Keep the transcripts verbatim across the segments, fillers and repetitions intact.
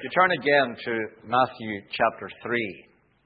You turn again to Matthew chapter three.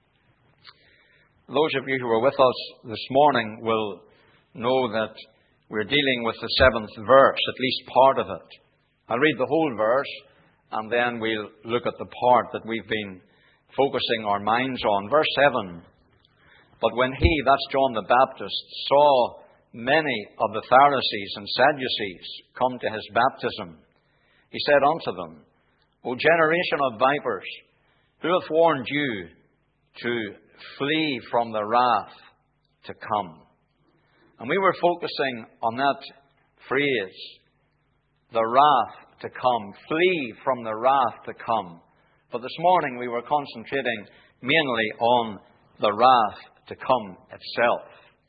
Those of you who were with us this morning will know that we're dealing with the seventh verse, at least part of it. I'll read the whole verse, and then we'll look at the part that we've been focusing our minds on. Verse seven. But when he, that's John the Baptist, saw many of the Pharisees and Sadducees come to his baptism, he said unto them, O generation of vipers, who hath warned you to flee from the wrath to come? And we were focusing on that phrase, the wrath to come. Flee from the wrath to come. But this morning we were concentrating mainly on the wrath to come itself.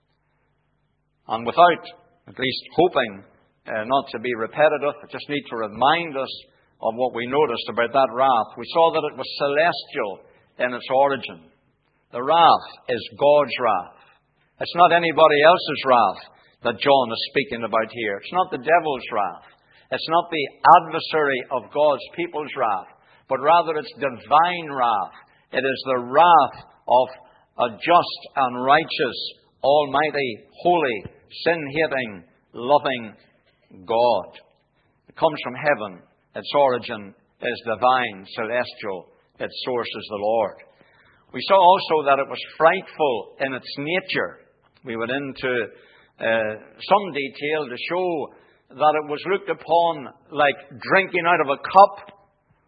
And without at least hoping uh, not to be repetitive, I just need to remind us of what we noticed about that wrath. We saw that it was celestial in its origin. The wrath is God's wrath. It's not anybody else's wrath that John is speaking about here. It's not the devil's wrath. It's not the adversary of God's people's wrath, but rather it's divine wrath. It is the wrath of a just and righteous, almighty, holy, sin-hating, loving God. It comes from heaven. Its origin is divine, celestial. Its source is the Lord. We saw also that it was frightful in its nature. We went into uh, some detail to show that it was looked upon like drinking out of a cup.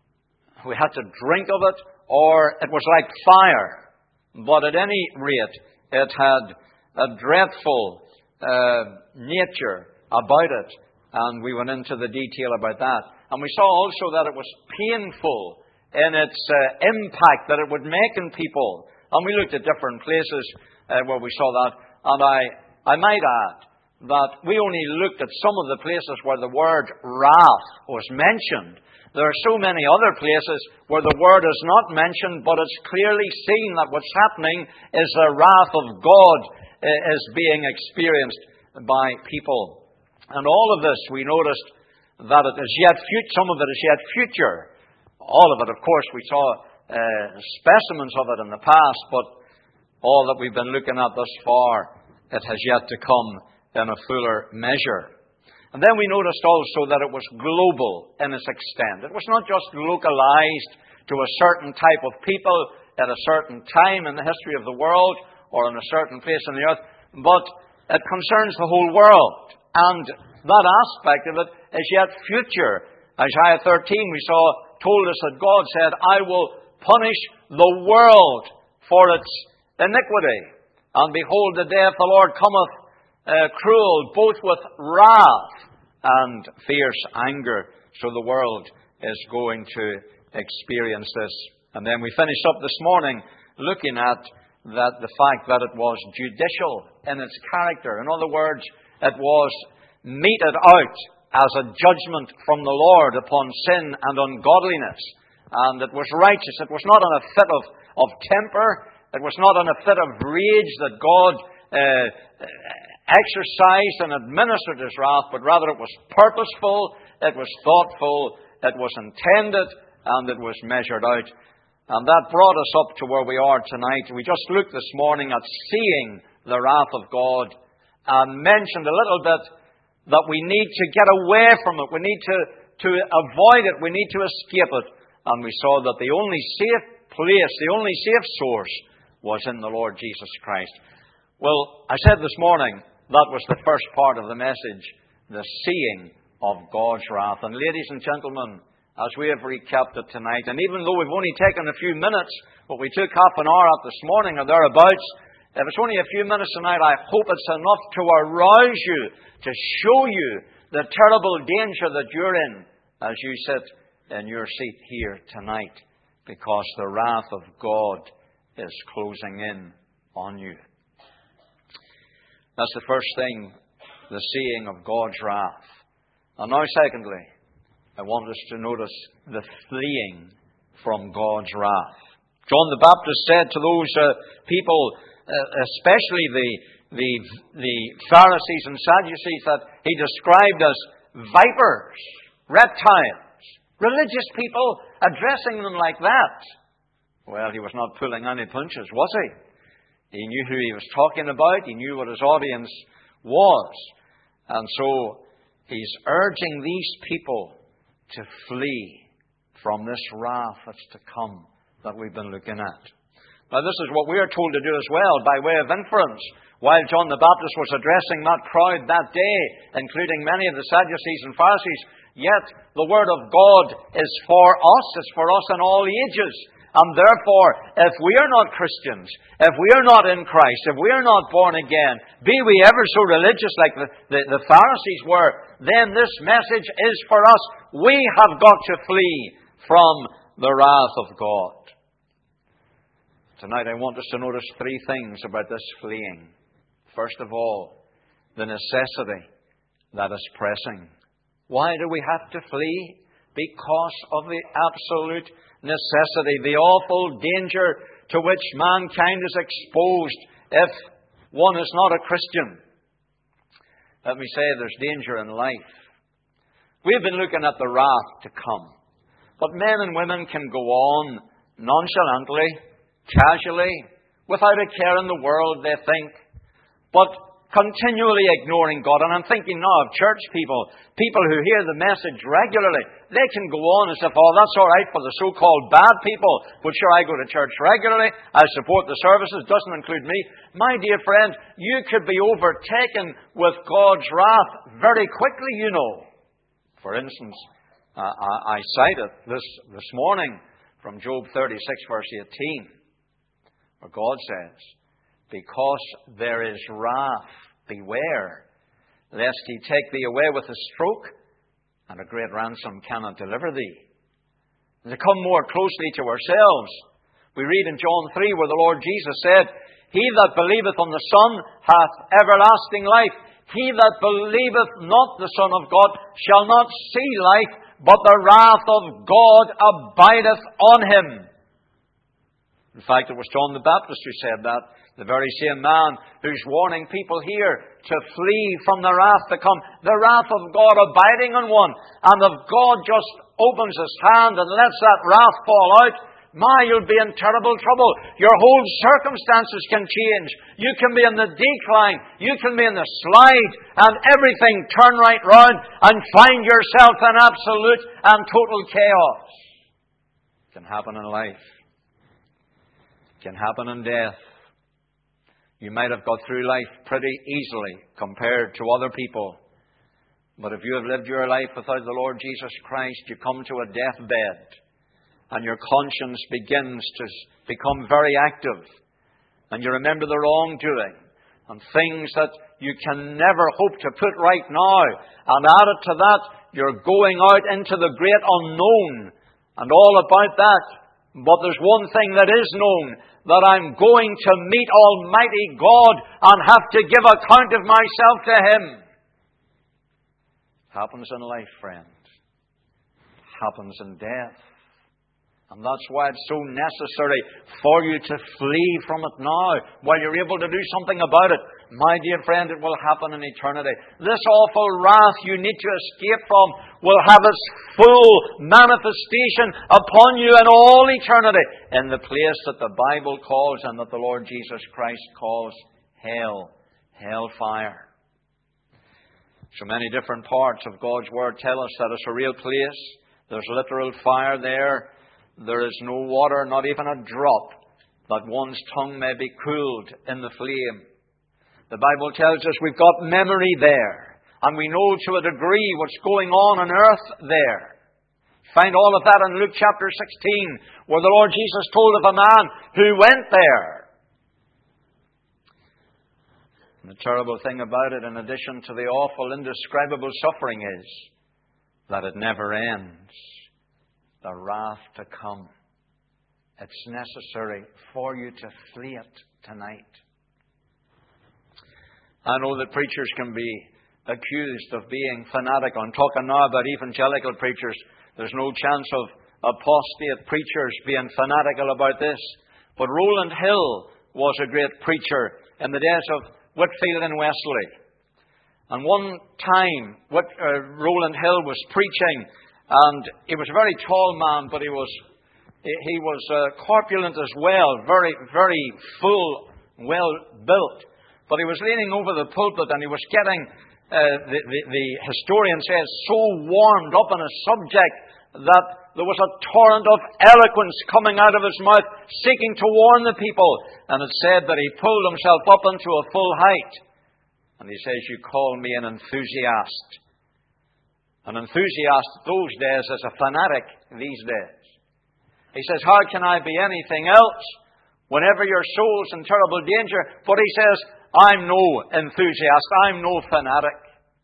We had to drink of it, or it was like fire. But at any rate, it had a dreadful uh, nature about it, and we went into the detail about that. And we saw also that it was painful in its uh, impact that it would make in people. And we looked at different places uh, where we saw that. And I, I might add that we only looked at some of the places where the word wrath was mentioned. There are so many other places where the word is not mentioned, but it's clearly seen that what's happening is the wrath of God uh, is being experienced by people. And all of this, we noticed that it is yet future. Some of it is yet future. All of it, of course, we saw uh, specimens of it in the past, but all that we've been looking at thus far, it has yet to come in a fuller measure. And then we noticed also that it was global in its extent. It was not just localized to a certain type of people at a certain time in the history of the world or in a certain place on the earth, but it concerns the whole world. And that aspect of it is yet future. Isaiah thirteen, we saw, told us that God said, I will punish the world for its iniquity. And behold, the day of the Lord cometh uh, cruel, both with wrath and fierce anger. So the world is going to experience this. And then we finished up this morning looking at that the fact that it was judicial in its character. In other words, it was meted out as a judgment from the Lord upon sin and ungodliness. And it was righteous. It was not in a fit of, of temper. It was not in a fit of rage that God uh, exercised and administered His wrath, but rather it was purposeful, it was thoughtful, it was intended, and it was measured out. And that brought us up to where we are tonight. We just looked this morning at seeing the wrath of God and mentioned a little bit that we need to get away from it. We need to, to avoid it. We need to escape it. And we saw that the only safe place, the only safe source was in the Lord Jesus Christ. Well, I said this morning that was the first part of the message, the seeing of God's wrath. And ladies and gentlemen, as we have recapped it tonight, and even though we've only taken a few minutes, but we took half an hour out this morning or thereabouts, if it's only a few minutes tonight, I hope it's enough to arouse you, to show you the terrible danger that you're in as you sit in your seat here tonight, because the wrath of God is closing in on you. That's the first thing, the seeing of God's wrath. And now, secondly, I want us to notice the fleeing from God's wrath. John the Baptist said to those uh, people, uh, especially the, the, the Pharisees and Sadducees, that he described as vipers, reptiles, Religious people addressing them like that. Well, he was not pulling any punches, was he? He knew who he was talking about. He knew what his audience was. And so he's urging these people to flee from this wrath that's to come that we've been looking at. Now, this is what we are told to do as well, by way of inference. While John the Baptist was addressing that crowd that day, including many of the Sadducees and Pharisees, yet the Word of God is for us, is for us in all ages. And therefore, if we are not Christians, if we are not in Christ, if we are not born again, be we ever so religious like the, the, the Pharisees were, then this message is for us. We have got to flee from the wrath of God. Tonight I want us to notice three things about this fleeing. First of all, the necessity that is pressing. Why do we have to flee? Because of the absolute necessity, the awful danger to which mankind is exposed if one is not a Christian. Let me say there's danger in life. We've been looking at the wrath to come. But men and women can go on nonchalantly, casually, without a care in the world, they think, but continually ignoring God. And I'm thinking now of church people, people who hear the message regularly. They can go on as if, oh, that's all right for the so-called bad people. But sure, I go to church regularly. I support the services. Doesn't include me. My dear friend, you could be overtaken with God's wrath very quickly, you know. For instance, uh, I, I cited this this morning from Job thirty-six, verse eighteen, where God says, because there is wrath, beware, lest he take thee away with a stroke, and a great ransom cannot deliver thee. And to come more closely to ourselves, we read in John three where the Lord Jesus said, he that believeth on the Son hath everlasting life. He that believeth not the Son of God shall not see life, but the wrath of God abideth on him. In fact, it was John the Baptist who said that. The very same man who's warning people here to flee from the wrath to come. The wrath of God abiding on one. And if God just opens His hand and lets that wrath fall out, my, you'll be in terrible trouble. Your whole circumstances can change. You can be in the decline. You can be in the slide. And everything turn right round and find yourself in absolute and total chaos. It can happen in life. It can happen in death. You might have got through life pretty easily compared to other people. But if you have lived your life without the Lord Jesus Christ, you come to a deathbed and your conscience begins to become very active. And you remember the wrongdoing and things that you can never hope to put right now. And added to that, you're going out into the great unknown and all about that. But there's one thing that is known, that I'm going to meet Almighty God and have to give account of myself to Him. Happens in life, friend. Happens in death. And that's why it's so necessary for you to flee from it now, while you're able to do something about it. My dear friend, it will happen in eternity. This awful wrath you need to escape from will have its full manifestation upon you in all eternity, in the place that the Bible calls and that the Lord Jesus Christ calls hell, hellfire. So many different parts of God's Word tell us that it's a real place. There's literal fire there. There is no water, not even a drop, that one's tongue may be cooled in the flame. The Bible tells us we've got memory there, and we know to a degree what's going on on earth there. Find all of that in Luke chapter sixteen, where the Lord Jesus told of a man who went there. And the terrible thing about it, in addition to the awful, indescribable suffering, is that it never ends. The wrath to come. It's necessary for you to flee it tonight. I know that preachers can be accused of being fanatical. I'm talking now about evangelical preachers. There's no chance of apostate preachers being fanatical about this. But Rowland Hill was a great preacher in the days of Whitefield and Wesley. And one time, what, uh, Rowland Hill was preaching, And he was a very tall man, but he was he was uh, corpulent as well, very, very full, well built. But he was leaning over the pulpit, and he was getting, uh, the, the, the historian says, so warmed up on a subject that there was a torrent of eloquence coming out of his mouth, seeking to warn the people. And it said that he pulled himself up unto a full height. And he says, you call me an enthusiast. An enthusiast those days is a fanatic these days. He says, how can I be anything else whenever your soul's in terrible danger? But he says, I'm no enthusiast. I'm no fanatic.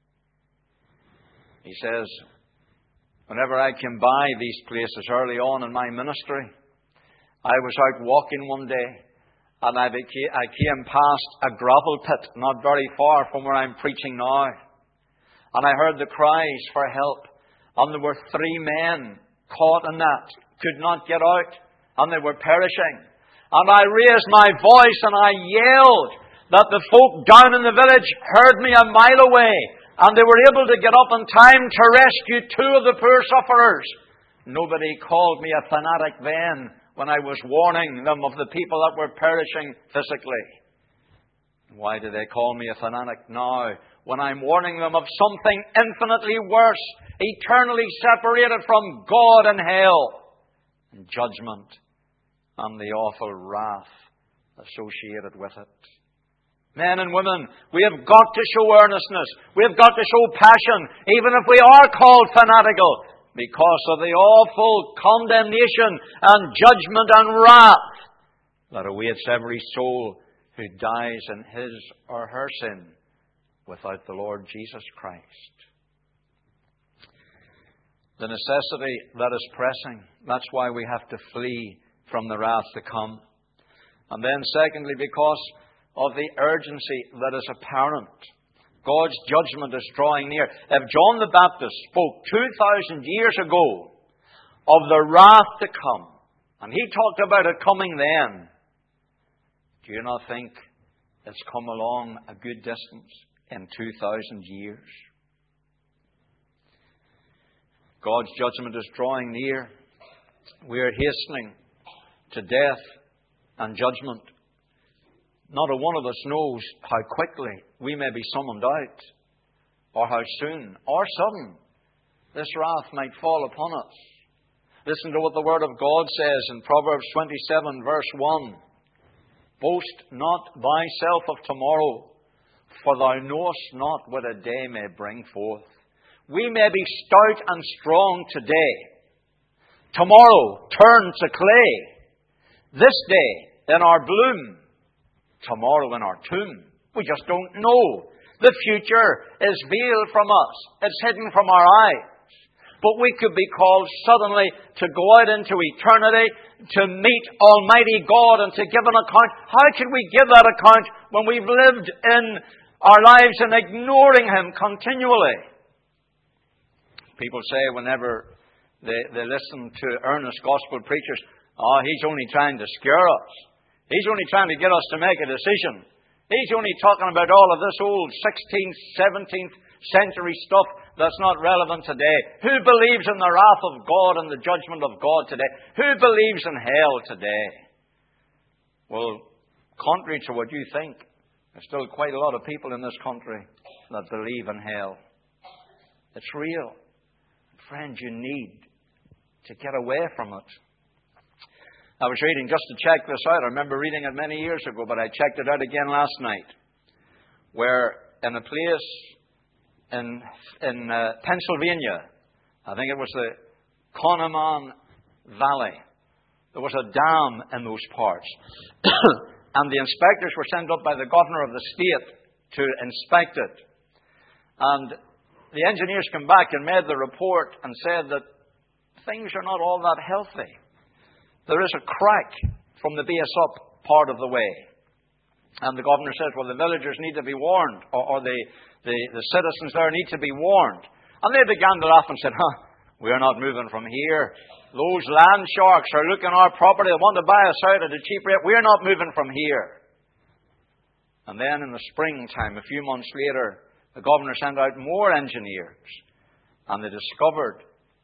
He says, whenever I came by these places early on in my ministry, I was out walking one day, and I became, I came past a gravel pit not very far from where I'm preaching now. And I heard the cries for help. And there were three men caught in that, could not get out, and they were perishing. And I raised my voice and I yelled that the folk down in the village heard me a mile away, and they were able to get up in time to rescue two of the poor sufferers. Nobody called me a fanatic then when I was warning them of the people that were perishing physically. Why do they call me a fanatic now, when I'm warning them of something infinitely worse, eternally separated from God and hell, and judgment and the awful wrath associated with it? Men and women, we have got to show earnestness. We have got to show passion, even if we are called fanatical, because of the awful condemnation and judgment and wrath that awaits every soul who dies in his or her sin without the Lord Jesus Christ. The necessity that is pressing, that's why we have to flee from the wrath to come. And then secondly, because of the urgency that is apparent. God's judgment is drawing near. If John the Baptist spoke two thousand years ago of the wrath to come, and he talked about it coming then, do you not think it's come along a good distance in two thousand years? God's judgment is drawing near. We are hastening to death and judgment. Not a one of us knows how quickly we may be summoned out, or how soon or sudden this wrath might fall upon us. Listen to what the Word of God says in Proverbs twenty-seven, verse one. Boast not thyself of tomorrow, for thou knowest not what a day may bring forth. We may be stout and strong today. Tomorrow turn to clay. This day in our bloom. Tomorrow in our tomb. We just don't know. The future is veiled from us. It's hidden from our eyes. But we could be called suddenly to go out into eternity, to meet Almighty God and to give an account. How can we give that account when we've lived in our lives in ignoring Him continually? People say whenever they, they listen to earnest gospel preachers, oh, he's only trying to scare us. He's only trying to get us to make a decision. He's only talking about all of this old sixteenth, seventeenth century stuff that's not relevant today. Who believes in the wrath of God and the judgment of God today? Who believes in hell today? Well, contrary to what you think, there's still quite a lot of people in this country that believe in hell. It's real. Friends, you need to get away from it. I was reading, just to check this out, I remember reading it many years ago, but I checked it out again last night, where in a place in, in uh, Pennsylvania, I think it was the Conemaugh Valley, there was a dam in those parts. And the inspectors were sent up by the governor of the state to inspect it. And the engineers came back and made the report and said that things are not all that healthy. There is a crack from the base up part of the way. And the governor says, well, the villagers need to be warned, or, or the, the, the citizens there need to be warned. And they began to laugh and said, huh, we're not moving from here. Those land sharks are looking at our property. They want to buy us out at a cheap rate. We're not moving from here. And then in the springtime, a few months later, the governor sent out more engineers. And they discovered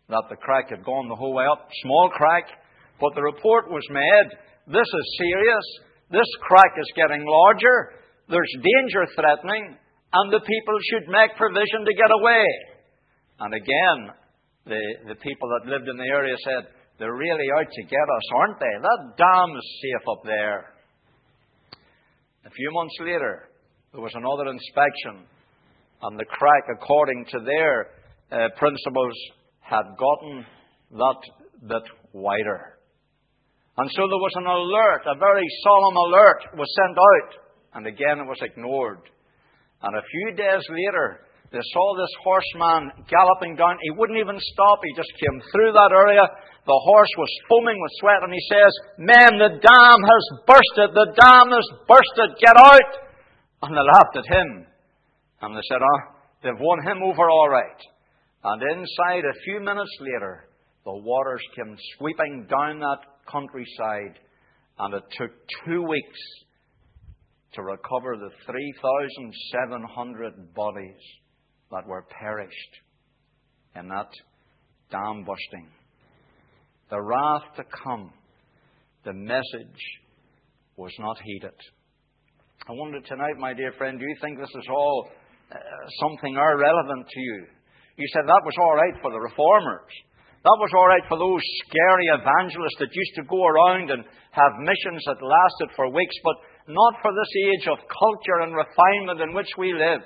that the crack had gone the whole way up. Small crack, but the report was made. This is serious. This crack is getting larger. There's danger threatening, and the people should make provision to get away. And again, the, the people that lived in the area said, they're really out to get us, aren't they? That dam is safe up there. A few months later, there was another inspection, and the crack, according to their uh, principles, had gotten that bit wider. And so there was an alert, a very solemn alert was sent out, and again it was ignored. And a few days later, they saw this horseman galloping down. He wouldn't even stop. He just came through that area. The horse was foaming with sweat, and he says, "Men, the dam has bursted. The dam has bursted. Get out!" And they laughed at him. And they said, "Oh, they've won him over all right." And inside, a few minutes later, the waters came sweeping down that countryside, and it took two weeks to recover the three thousand seven hundred bodies that were perished in that dam bursting. The wrath to come, the message was not heeded. I wonder tonight, my dear friend, do you think this is all uh, something irrelevant to you? You said that was all right for the reformers. That was all right for those scary evangelists that used to go around and have missions that lasted for weeks, but not for this age of culture and refinement in which we live.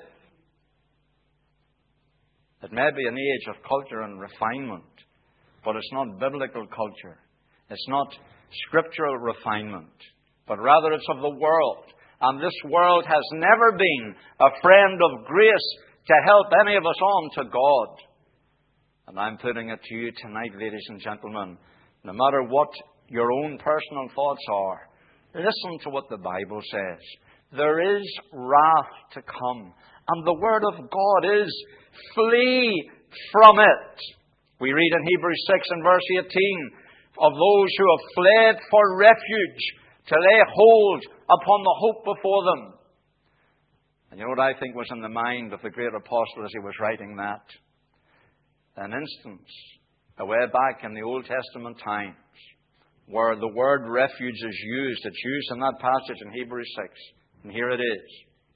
It may be an age of culture and refinement, but it's not biblical culture. It's not scriptural refinement, but rather it's of the world. And this world has never been a friend of grace to help any of us on to God. And I'm putting it to you tonight, ladies and gentlemen, no matter what your own personal thoughts are, listen to what the Bible says. There is wrath to come. And the Word of God is, flee from it. We read in Hebrews six and verse eighteen of those who have fled for refuge to lay hold upon the hope before them. And you know what I think was in the mind of the great apostle as he was writing that? An instance, away back in the Old Testament times, where the word refuge is used. It's used in that passage in Hebrews six. And here it is.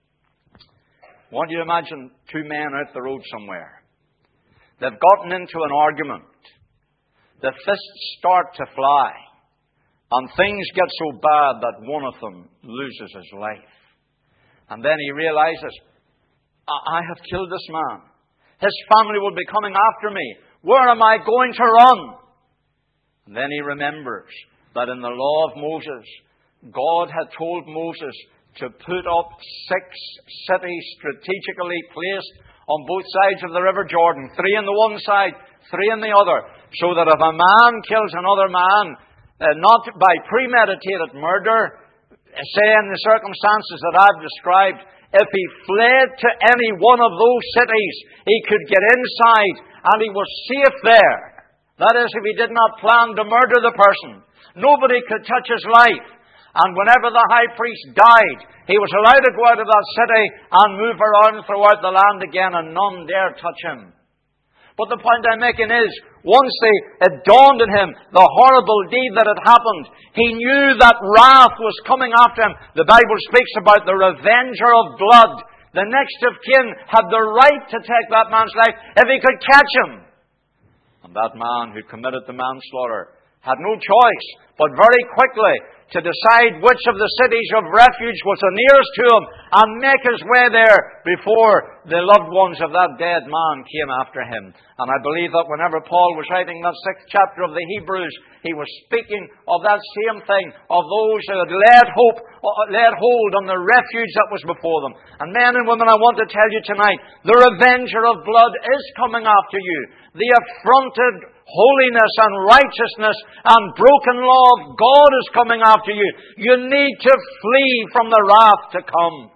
I want you to imagine two men out the road somewhere. They've gotten into an argument. The fists start to fly. And things get so bad that one of them loses his life. And then he realizes, I have killed this man. His family will be coming after me. Where am I going to run? And then he remembers that in the law of Moses, God had told Moses to put up six cities strategically placed on both sides of the River Jordan. Three on the one side, three on the other. So that if a man kills another man, uh, not by premeditated murder, say in the circumstances that I've described, if he fled to any one of those cities, he could get inside and he was safe there. That is, if he did not plan to murder the person. Nobody could touch his life. And whenever the high priest died, he was allowed to go out of that city and move around throughout the land again, and none dare touch him. But the point I'm making is, once it dawned on him the horrible deed that had happened, he knew that wrath was coming after him. The Bible speaks about the revenger of blood. The next of kin had the right to take that man's life if he could catch him. And that man who committed the manslaughter had no choice, but very quickly to decide which of the cities of refuge was the nearest to him and make his way there before the loved ones of that dead man came after him. And I believe that whenever Paul was writing that sixth chapter of the Hebrews, he was speaking of that same thing, of those who had laid hope, laid hold on the refuge that was before them. And men and women, I want to tell you tonight, the revenger of blood is coming after you. The affronted holiness and righteousness and broken law of God is coming after you. You need to flee from the wrath to come.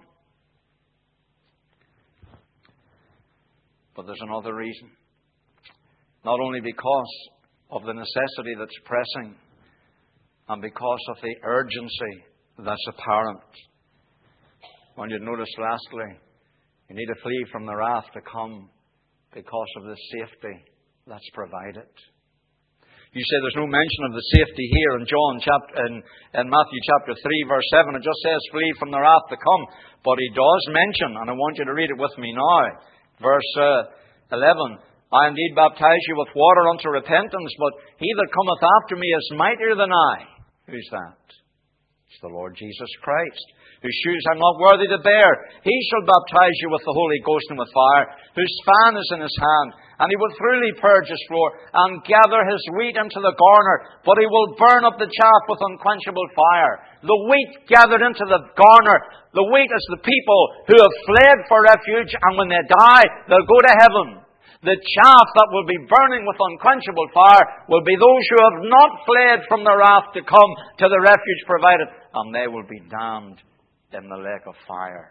But there's another reason. Not only because of the necessity that's pressing, and because of the urgency that's apparent. I want you to notice lastly, you need to flee from the wrath to come because of the safety that's provided. You say there's no mention of the safety here in John chapter in, in Matthew chapter three, verse seven. It just says, flee from the wrath to come. But he does mention, and I want you to read it with me now, verse uh, eleven. I indeed baptize you with water unto repentance, but he that cometh after me is mightier than I. Who's that? It's the Lord Jesus Christ, whose shoes I'm not worthy to bear. He shall baptize you with the Holy Ghost and with fire, whose fan is in his hand. And he will thoroughly purge his floor, and gather his wheat into the garner, but he will burn up the chaff with unquenchable fire. The wheat gathered into the garner. The wheat is the people who have fled for refuge, and when they die, they'll go to heaven. The chaff that will be burning with unquenchable fire will be those who have not fled from the wrath to come to the refuge provided, and they will be damned in the lake of fire.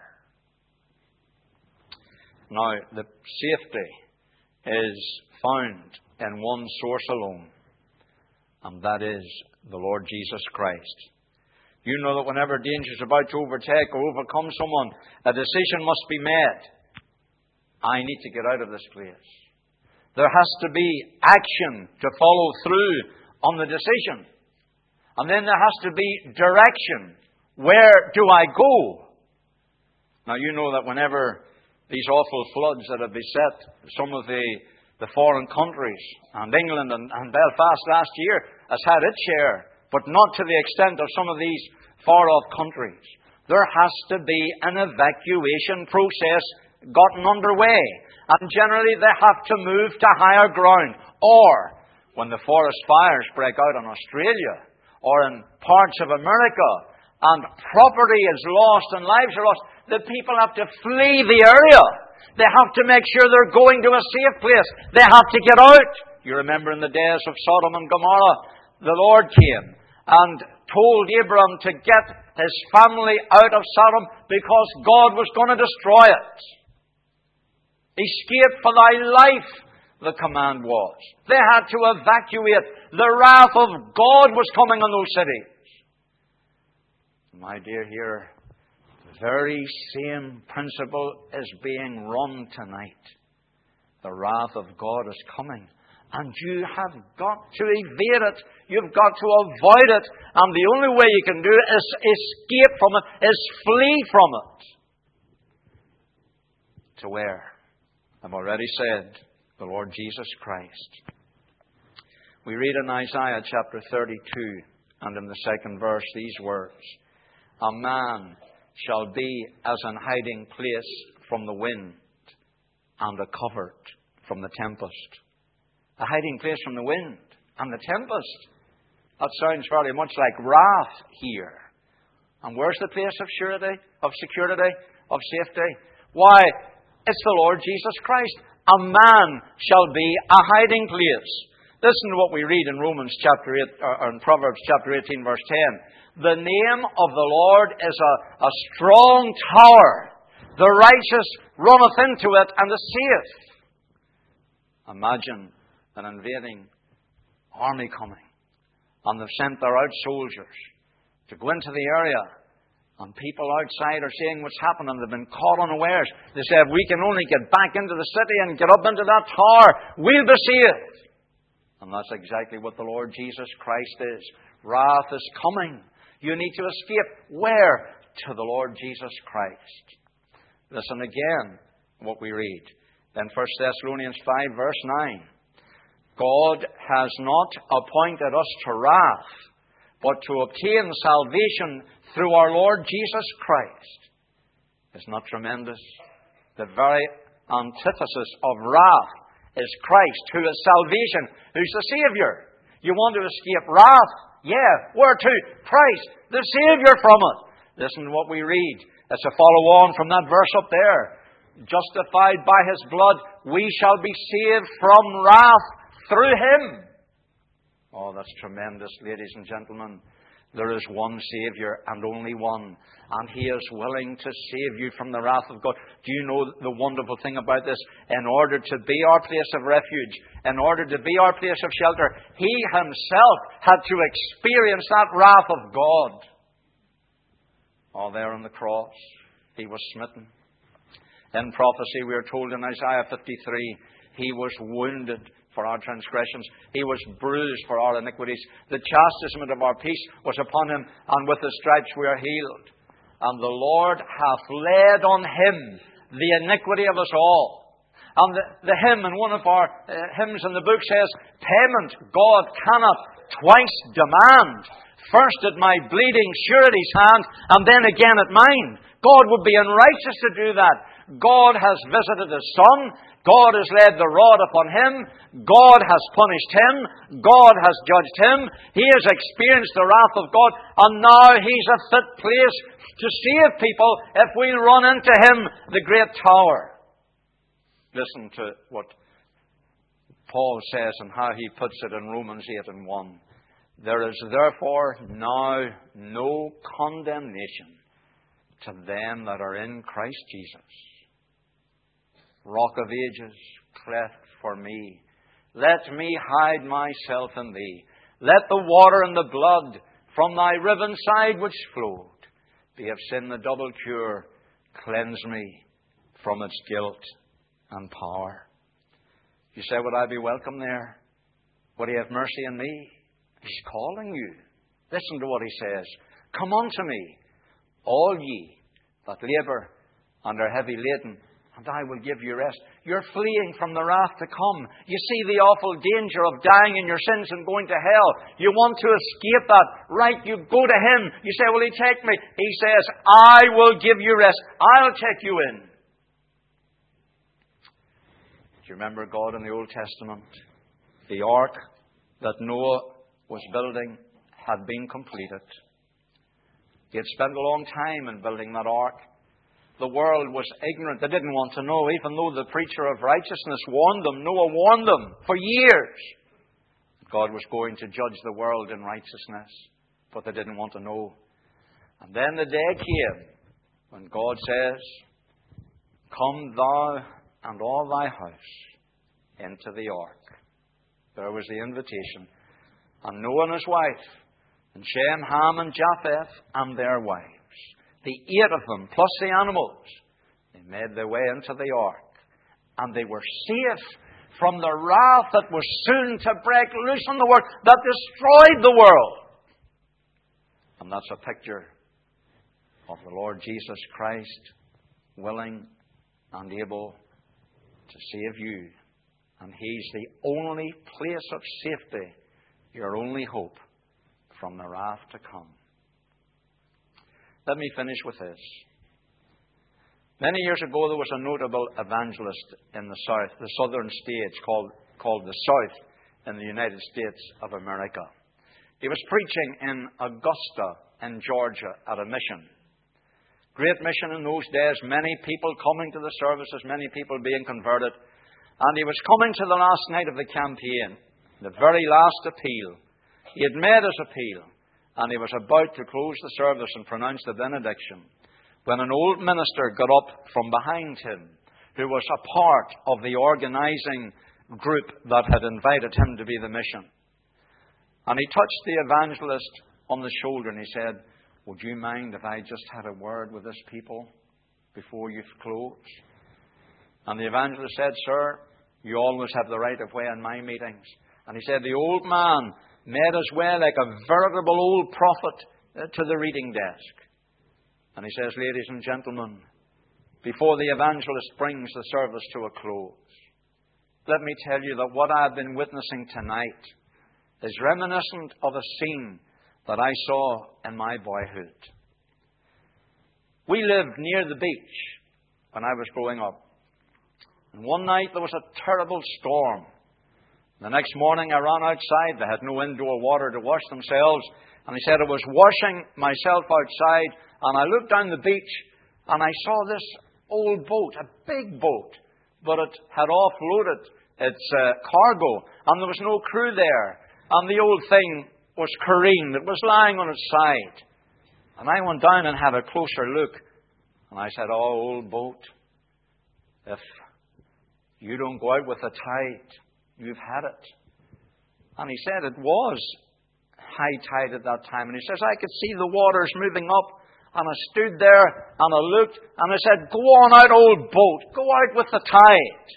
Now, the safety is found in one source alone, and that is the Lord Jesus Christ. You know that whenever danger is about to overtake or overcome someone, a decision must be made. I need to get out of this place. There has to be action to follow through on the decision. And then there has to be direction. Where do I go? Now, you know that whenever these awful floods that have beset some of the, the foreign countries, and England and, and Belfast last year has had its share, but not to the extent of some of these far-off countries. There has to be an evacuation process gotten underway. And generally they have to move to higher ground. Or, when the forest fires break out in Australia, or in parts of America, and property is lost and lives are lost, the people have to flee the area. They have to make sure they're going to a safe place. They have to get out. You remember in the days of Sodom and Gomorrah, the Lord came and told Abram to get his family out of Sodom because God was going to destroy it. Escape for thy life, the command was. They had to evacuate. The wrath of God was coming on those cities. My dear, here, the very same principle is being run tonight. The wrath of God is coming. And you have got to evade it. You've got to avoid it. And the only way you can do it is escape from it, is flee from it. To where? I've already said, the Lord Jesus Christ. We read in Isaiah chapter thirty-two, and in the second verse, these words. A man shall be as an hiding place from the wind, and a covert from the tempest. A hiding place from the wind and the tempest. That sounds very much like wrath here. And where's the place of surety, of security, of safety? Why, it's the Lord Jesus Christ. A man shall be a hiding place. Listen to what we read in Romans chapter eight, or in Proverbs chapter eighteen, verse ten. The name of the Lord is a, a strong tower. The righteous runneth into it and is safe. Imagine an invading army coming, and they've sent their out soldiers to go into the area. And people outside are seeing what's happening. They've been caught unawares. They say, if we can only get back into the city and get up into that tower, we'll be safe. And that's exactly what the Lord Jesus Christ is. Wrath is coming. You need to escape. Where? To the Lord Jesus Christ. Listen again what we read. Then First Thessalonians five, verse nine. God has not appointed us to wrath, but to obtain salvation through our Lord Jesus Christ. Isn't that tremendous? The very antithesis of wrath is Christ, who is salvation, who's the Savior. You want to escape wrath? Yeah. Where to? Christ, the Savior from it. Listen to what we read. It's a follow on from that verse up there. Justified by His blood, we shall be saved from wrath through Him. Oh, that's tremendous, ladies and gentlemen. There is one Savior and only one. And He is willing to save you from the wrath of God. Do you know the wonderful thing about this? In order to be our place of refuge, in order to be our place of shelter, He Himself had to experience that wrath of God. Oh, there on the cross, He was smitten. In prophecy, we are told in Isaiah fifty-three, He was wounded. for our transgressions. He was bruised for our iniquities. The chastisement of our peace was upon him, and with his stripes we are healed. And the Lord hath laid on him the iniquity of us all. And the, the hymn in one of our uh, hymns in the book says, payment God cannot twice demand. First at my bleeding surety's hand, and then again at mine. God would be unrighteous to do that. God has visited his Son. God has laid the rod upon him. God has punished him. God has judged him. He has experienced the wrath of God. And now he's a fit place to save people if we run into him, the great tower. Listen to what Paul says and how he puts it in Romans eight and one. There is therefore now no condemnation to them that are in Christ Jesus. Rock of ages, cleft for me. Let me hide myself in thee. Let the water and the blood from thy riven side which flowed be of sin the double cure. Cleanse me from its guilt and power. You say, would I be welcome there? Would he have mercy on me? He's calling you. Listen to what he says. Come unto me, all ye that labour and are heavy laden, and I will give you rest. You're fleeing from the wrath to come. You see the awful danger of dying in your sins and going to hell. You want to escape that. Right, you go to him. You say, will he take me? He says, I will give you rest. I'll take you in. Do you remember God in the Old Testament? The ark that Noah was building had been completed. He had spent a long time in building that ark. The world was ignorant. They didn't want to know, even though the preacher of righteousness warned them. Noah warned them for years. God was going to judge the world in righteousness, but they didn't want to know. And then the day came when God says, come thou and all thy house into the ark. There was the invitation. And Noah and his wife, and Shem, Ham, and Japheth, and their wives, the eight of them, plus the animals, they made their way into the ark. And they were safe from the wrath that was soon to break loose on the world, that destroyed the world. And that's a picture of the Lord Jesus Christ, willing and able to save you. And he's the only place of safety, your only hope from the wrath to come. Let me finish with this. Many years ago, there was a notable evangelist in the South, the southern states, called, called the South in the United States of America. He was preaching in Augusta, in Georgia, at a mission. Great mission in those days, many people coming to the services, many people being converted. And he was coming to the last night of the campaign, the very last appeal. He had made his appeal, and he was about to close the service and pronounce the benediction, when an old minister got up from behind him, who was a part of the organizing group that had invited him to be the mission. And he touched the evangelist on the shoulder and he said, would you mind if I just had a word with this people before you've closed? And the evangelist said, sir, you always have the right of way in my meetings. And he said, the old man made his way like a veritable old prophet to the reading desk. And he says, ladies and gentlemen, before the evangelist brings the service to a close, let me tell you that what I've been witnessing tonight is reminiscent of a scene that I saw in my boyhood. We lived near the beach when I was growing up. And one night there was a terrible storm. The next morning I ran outside. They had no indoor water to wash themselves. And he said, I was washing myself outside and I looked down the beach and I saw this old boat, a big boat, but it had offloaded its uh, cargo and there was no crew there. And the old thing was careened. It was lying on its side. And I went down and had a closer look. And I said, oh, old boat, if you don't go out with the tide, you've had it. And he said it was high tide at that time. And he says, I could see the waters moving up. And I stood there and I looked and I said, go on out, old boat. Go out with the tide.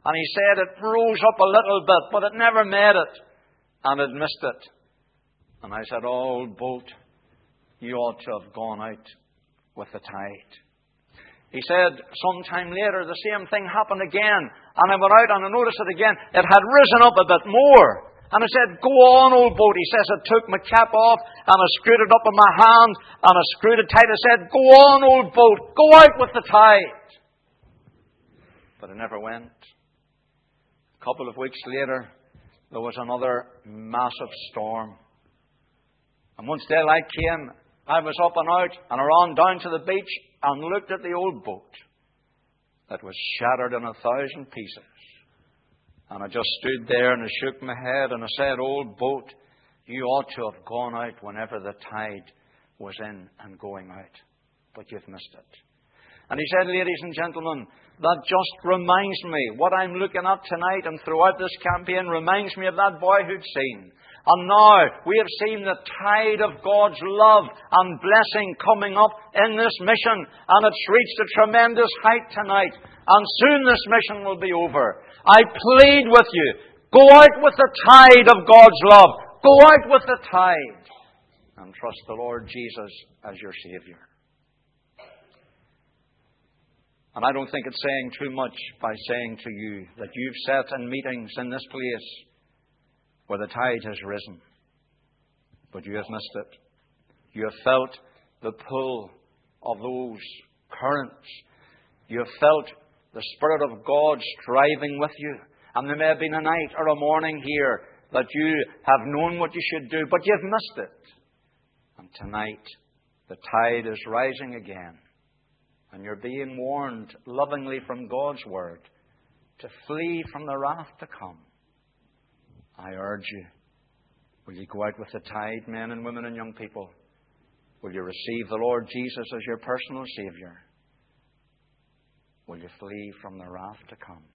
And he said it rose up a little bit, but it never made it. And it missed it. And I said, oh, old boat, you ought to have gone out with the tide. He said, sometime later, the same thing happened again. And I went out and I noticed it again. It had risen up a bit more. And I said, go on, old boat. He says, I took my cap off and I screwed it up in my hand and I screwed it tight. I said, go on, old boat. Go out with the tide. But it never went. A couple of weeks later, there was another massive storm. And once daylight came, I was up and out and I ran down to the beach and looked at the old boat that was shattered in a thousand pieces. And I just stood there and I shook my head and I said, old boat, you ought to have gone out whenever the tide was in and going out. But you've missed it. And he said, ladies and gentlemen, that just reminds me, what I'm looking at tonight and throughout this campaign reminds me of that boyhood scene. And now we have seen the tide of God's love and blessing coming up in this mission. And it's reached a tremendous height tonight. And soon this mission will be over. I plead with you, go out with the tide of God's love. Go out with the tide. And trust the Lord Jesus as your Savior. And I don't think it's saying too much by saying to you that you've sat in meetings in this place where the tide has risen. But you have missed it. You have felt the pull of those currents. You have felt the Spirit of God striving with you. And there may have been a night or a morning here that you have known what you should do, but you've missed it. And tonight, the tide is rising again. And you're being warned lovingly from God's Word to flee from the wrath to come. I urge you, will you go out with the tide, men and women and young people? Will you receive the Lord Jesus as your personal Savior? Will you flee from the wrath to come?